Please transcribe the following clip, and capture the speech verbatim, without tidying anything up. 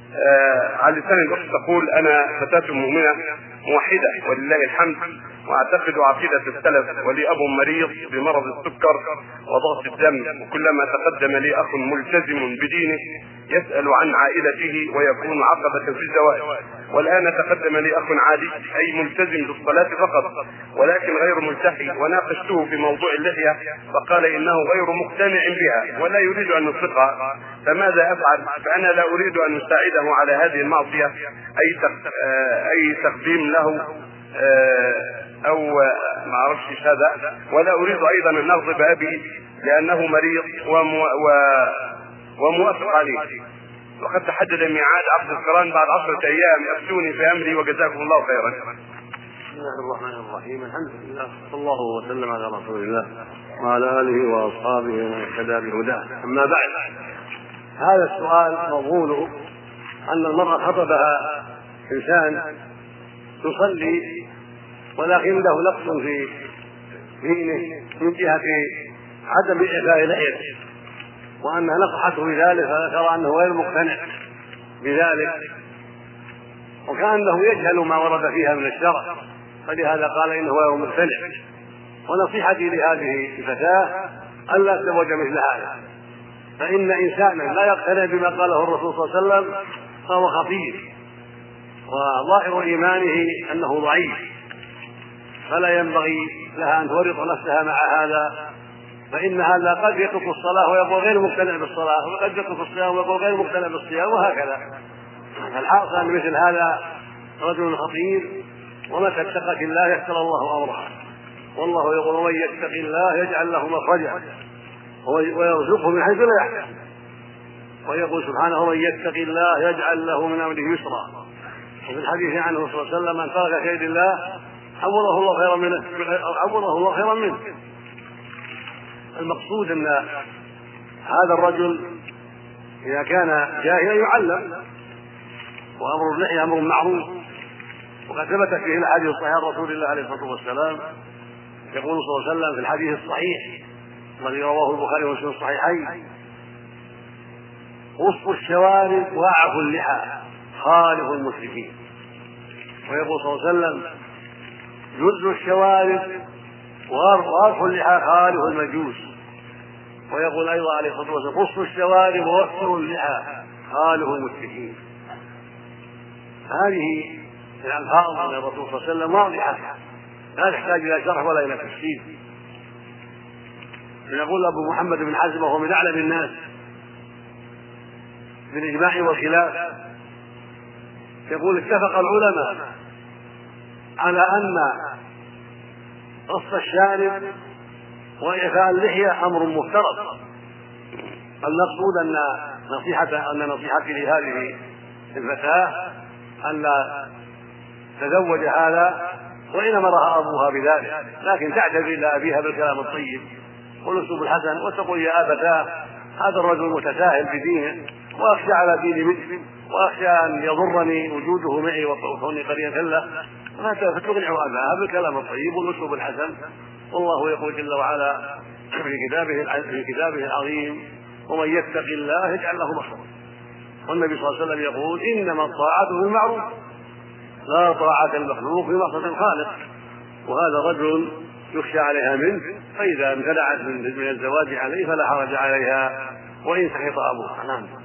آه على لسان الأخت تقول: أنا فتاة مؤمنة موحدة ولله الحمد، واعتقد عقيدة السلف، ولي أب مريض بمرض السكر وضغط الدم، وكلما تقدم لي أخ ملتزم بدينه يسأل عن عائلته ويكون عقبة في الزواج، والآن تقدم لي أخ عادي أي ملتزم بالصلاة فقط ولكن غير ملتحي، وناقشته في موضوع اللحية فقال إنه غير مقتنع بها ولا يريد أن يطلقها، فماذا أفعل؟ فأنا لا أريد أن أساعده على هذه المعصية أي أي تقديم له او ما اعرفش هذا، ولا اريد ايضا ان اغضب ابي لانه مريض ومو وموافق عليه، وقد تحدد ميعاد عقد القران بعد عشرة ايام، افتوني في امري وجزاكم الله خيرا. بسم الله الرحمن الرحيم، الحمد لله صلى الله وسلم على رسول الله وعلى اله واصحابه ومن اهتدى بهداه. اما بعد، هذا السؤال مضمونه ان المرأة خطبها انسان يصلي ولكن له نقص في دينه من جهة عدم إعفاء لحيته، وأنها نصحته بذلك فذكر أنه غير مقتنع بذلك وكأنه يجهل ما ورد فيها من الشرع، فلهذا قال إنه غير مقتنع. ونصيحتي لهذه الفتاة ألا تتزوج مثل هذا، فإن إنسانا لا يقتنع بما قاله الرسول صلى الله عليه وسلم فهو خطير، وظاهر إيمانه أنه ضعيف، فلا ينبغي لها أن تورط نفسها مع هذا، فإن هذا قد يترك الصلاة ويقول غير مقتنع بالصلاة، وقد يترك الصيام ويقول غير مقتنع بالصيام، وهكذا. فالحاصل أن مثل هذا رجل خطير، ومتى اتقت الله يسر الله أمرها، والله يقول: ومن يتق الله يجعل له مخرجا ويرزقه من حيث لا يحتسب، ويقول سبحانه: ومن يتق الله يجعل له من أمره يسرا. وفي الحديث عنه صلى الله عليه وسلم: من ترك كيد الله عوضه الله خيرا منه عوضه الله خيرا منه. المقصود ان هذا الرجل اذا كان جاهلا يعلم، وامر اللحية امر معروف، وقد ثبت فيه الاحاديث الصحيحه عن رسول الله عليه الصلاه والسلام، يقول صلى الله عليه وسلم في الحديث الصحيح الذي رواه البخاري ومسلم الصحيحين: وسط الشوارب واعف اللحى خالف المشركين. ويقول صلى الله عليه وسلم: جز الشوارب وارف اللحى خالف المجوس. ويقول ايضا عليه الصلاه والسلام: قص الشوارب ووفر اللحى خالف المشركين. هذه الالفاظ من الرسول صلى الله عليه وسلم واضحه لا تحتاج الى شرح ولا الى تفسير. يقول ابو محمد بن حزم وهو من اعلم الناس بالاجماع والخلاف، يقول: اتفق العلماء على ان قص الشارب وإعفاء اللحية أمر مفترض. المقصود أن نصيحة أن نصيحتي لهذه الفتاة أن لا تزوج هذا، وإن أمرها أبوها بذلك، لكن تعتذر إلى أبيها بالكلام الطيب والأسلوب الحسن، وتقول: يا أبتاه هذا الرجل متساهل بدينه، وأخشى على دين مثلي، وأخشى أن يضرني وجوده معي وكوني قرية له، فتقنع أباها بالكلام الطيب والأسلوب الحسن. والله يقول جل وعلا في كتابه في كتابه العظيم: ومن يتق الله يجعل له مخرجا. والنبي صلى الله عليه وسلم يقول: إنما الطاعة بالمعروف لا طاعة المخلوق في معصية الخالق. وهذا رجل يخشى عليها منه، فإذا امتنعت من الزواج عليه فلا حرج عليها وإن سخط أبوها. نعم.